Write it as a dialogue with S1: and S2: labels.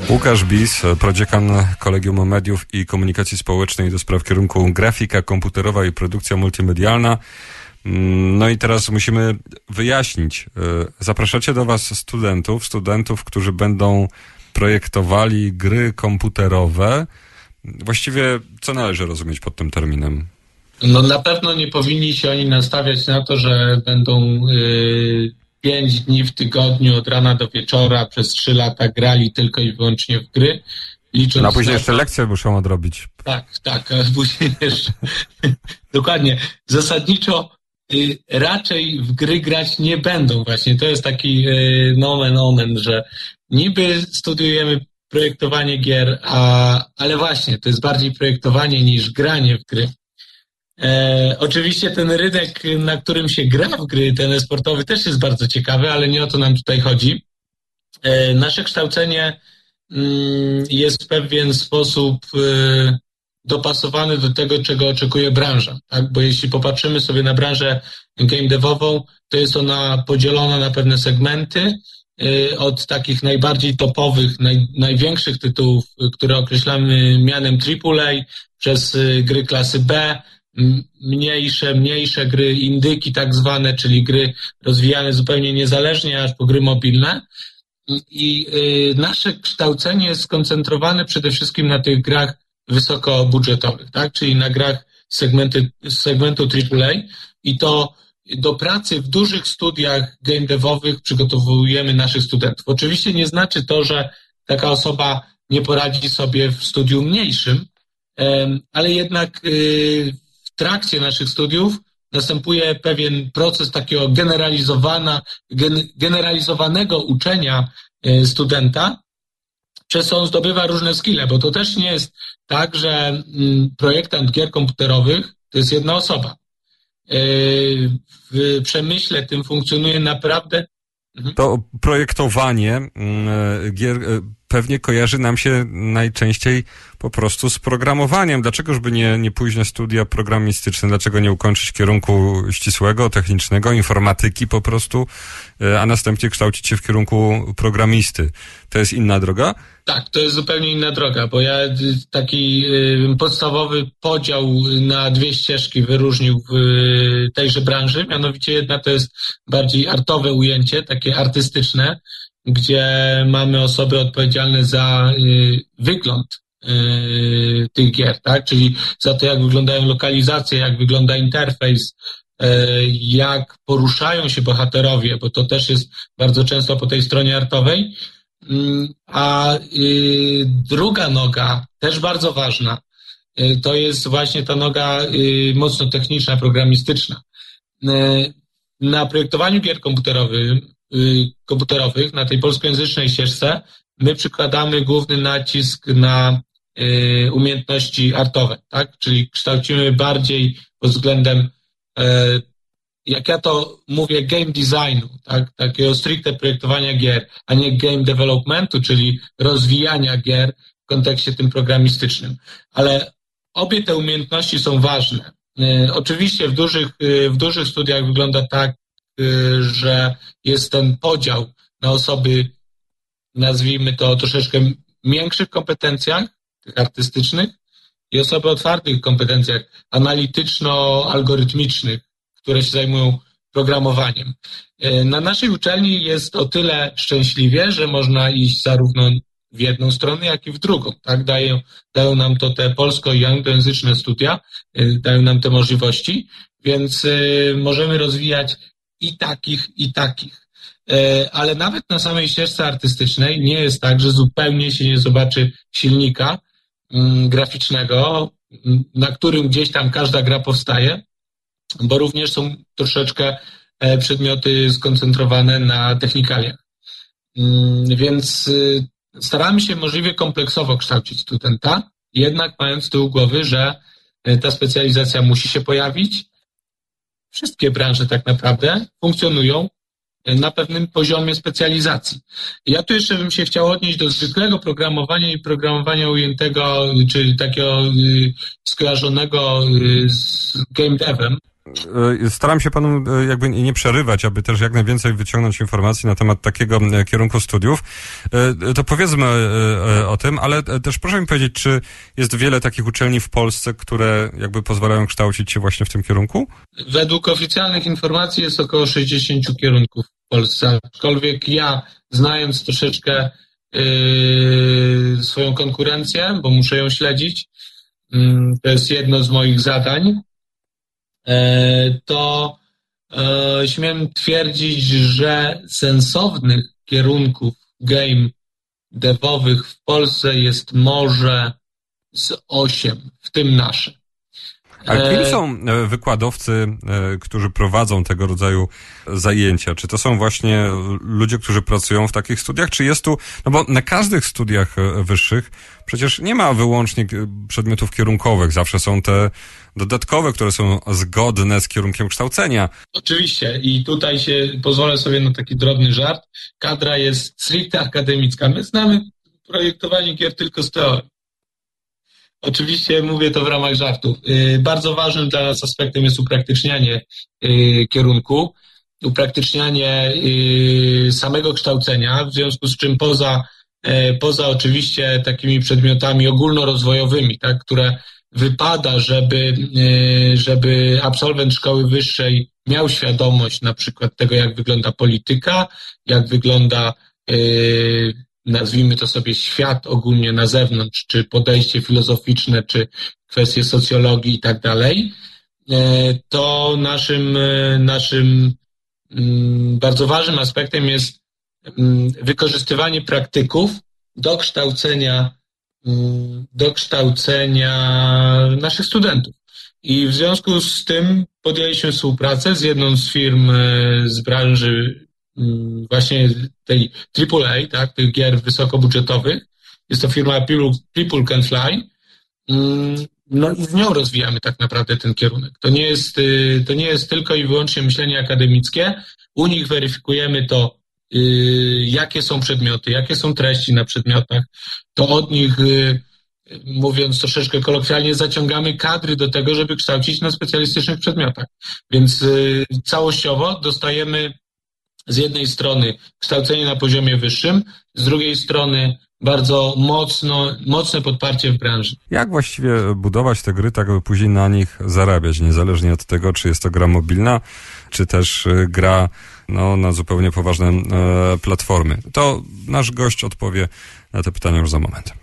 S1: Łukasz Bis, prodziekan Kolegium Mediów i Komunikacji Społecznej do spraw kierunku grafika komputerowa i produkcja multimedialna. No i teraz musimy wyjaśnić. Zapraszacie do was studentów, którzy będą projektowali gry komputerowe. Właściwie co należy rozumieć pod tym terminem?
S2: No na pewno nie powinni się oni nastawiać na to, że będą 5 dni w tygodniu od rana do wieczora przez 3 lata grali tylko i wyłącznie w gry. Licząc
S1: a później jeszcze lekcje muszą odrobić.
S2: Tak, a później jeszcze. Dokładnie. Zasadniczo raczej w gry grać nie będą właśnie. To jest taki nomen omen, że niby studiujemy projektowanie gier, ale właśnie to jest bardziej projektowanie niż granie w gry. Oczywiście ten rynek, na którym się gra w gry, ten e-sportowy też jest bardzo ciekawy, ale nie o to nam tutaj chodzi. Nasze kształcenie jest w pewien sposób dopasowane do tego, czego oczekuje branża. Tak? Bo jeśli popatrzymy sobie na branżę game devową, to jest ona podzielona na pewne segmenty, od takich najbardziej topowych, największych tytułów, które określamy mianem AAA, przez gry klasy B, mniejsze gry, indyki tak zwane, czyli gry rozwijane zupełnie niezależnie, aż po gry mobilne. I nasze kształcenie jest skoncentrowane przede wszystkim na tych grach wysokobudżetowych, tak? Czyli na grach z segmentu AAA i to do pracy w dużych studiach game devowych przygotowujemy naszych studentów. Oczywiście nie znaczy to, że taka osoba nie poradzi sobie w studium mniejszym, ale jednak w trakcie naszych studiów następuje pewien proces takiego generalizowanego uczenia studenta, przez co on zdobywa różne skille, bo to też nie jest tak, że projektant gier komputerowych to jest jedna osoba. W przemyśle tym funkcjonuje naprawdę...
S1: To projektowanie gier pewnie kojarzy nam się najczęściej po prostu z programowaniem. Dlaczegoż by nie pójść na studia programistyczne? Dlaczego nie ukończyć kierunku ścisłego, technicznego, informatyki po prostu, a następnie kształcić się w kierunku programisty? To jest inna droga?
S2: Tak, to jest zupełnie inna droga, bo ja taki podstawowy podział na 2 ścieżki wyróżnił w tejże branży, mianowicie jedna to jest bardziej artowe ujęcie, takie artystyczne, gdzie mamy osoby odpowiedzialne za wygląd tych gier, tak? Czyli za to, jak wyglądają lokalizacje, jak wygląda interfejs, jak poruszają się bohaterowie, bo to też jest bardzo często po tej stronie artowej. A druga noga, też bardzo ważna, to jest właśnie ta noga mocno techniczna, programistyczna. Na projektowaniu gier komputerowych, na tej polskojęzycznej ścieżce, my przykładamy główny nacisk na umiejętności artowe, tak? Czyli kształcimy bardziej pod względem, jak ja to mówię, game designu, tak? Takiego stricte projektowania gier, a nie game developmentu, czyli rozwijania gier w kontekście tym programistycznym. Ale obie te umiejętności są ważne. Oczywiście w dużych studiach wygląda tak, że jest ten podział na osoby, nazwijmy to troszeczkę miększych kompetencjach, tych artystycznych, i osoby o twardych kompetencjach analityczno-algorytmicznych, które się zajmują programowaniem. Na naszej uczelni jest o tyle szczęśliwie, że można iść zarówno w jedną stronę, jak i w drugą. Tak? Dają nam to te polsko- i anglojęzyczne studia, dają nam te możliwości, więc możemy rozwijać i takich. Ale nawet na samej ścieżce artystycznej nie jest tak, że zupełnie się nie zobaczy silnika graficznego, na którym gdzieś tam każda gra powstaje, bo również są troszeczkę przedmioty skoncentrowane na technikaliach. Więc staramy się możliwie kompleksowo kształcić studenta, jednak mając z tyłu głowy, że ta specjalizacja musi się pojawić. Wszystkie branże tak naprawdę funkcjonują na pewnym poziomie specjalizacji. Ja tu jeszcze bym się chciał odnieść do zwykłego programowania i programowania ujętego, czyli takiego skojarzonego z game devem.
S1: Staram się panu jakby nie przerywać, aby też jak najwięcej wyciągnąć informacji na temat takiego kierunku studiów. To powiedzmy o tym, ale też proszę mi powiedzieć, czy jest wiele takich uczelni w Polsce, które jakby pozwalają kształcić się właśnie w tym kierunku?
S2: Według oficjalnych informacji jest około 60 kierunków w Polsce, aczkolwiek ja, znając troszeczkę swoją konkurencję, bo muszę ją śledzić, to jest jedno z moich zadań, to śmiem twierdzić, że sensownych kierunków game devowych w Polsce jest może z 8, w tym nasze.
S1: A kim są wykładowcy, którzy prowadzą tego rodzaju zajęcia? Czy to są właśnie ludzie, którzy pracują w takich studiach? Czy jest tu, no bo na każdych studiach wyższych przecież nie ma wyłącznie przedmiotów kierunkowych. Zawsze są te dodatkowe, które są zgodne z kierunkiem kształcenia.
S2: Oczywiście i tutaj się pozwolę sobie na taki drobny żart. Kadra jest stricte akademicka. My znamy projektowanie gier tylko z teorii. Oczywiście mówię to w ramach żartu. Bardzo ważnym dla nas aspektem jest upraktycznianie kierunku, upraktycznianie samego kształcenia, w związku z czym poza oczywiście takimi przedmiotami ogólnorozwojowymi, tak, które wypada, żeby absolwent szkoły wyższej miał świadomość na przykład tego, jak wygląda polityka, jak wygląda nazwijmy to sobie świat ogólnie na zewnątrz, czy podejście filozoficzne, czy kwestie socjologii i tak dalej, to naszym bardzo ważnym aspektem jest wykorzystywanie praktyków do kształcenia naszych studentów. I w związku z tym podjęliśmy współpracę z jedną z firm z branży właśnie tej AAA, tak, tych gier wysokobudżetowych. Jest to firma People Can Fly. No i z nią rozwijamy tak naprawdę ten kierunek. To nie jest tylko i wyłącznie myślenie akademickie. U nich weryfikujemy to, jakie są przedmioty, jakie są treści na przedmiotach. To od nich, mówiąc troszeczkę kolokwialnie, zaciągamy kadry do tego, żeby kształcić na specjalistycznych przedmiotach. Więc całościowo dostajemy z jednej strony kształcenie na poziomie wyższym, z drugiej strony bardzo mocne podparcie w branży.
S1: Jak właściwie budować te gry tak, aby później na nich zarabiać, niezależnie od tego, czy jest to gra mobilna, czy też gra na zupełnie poważne platformy? To nasz gość odpowie na te pytania już za moment.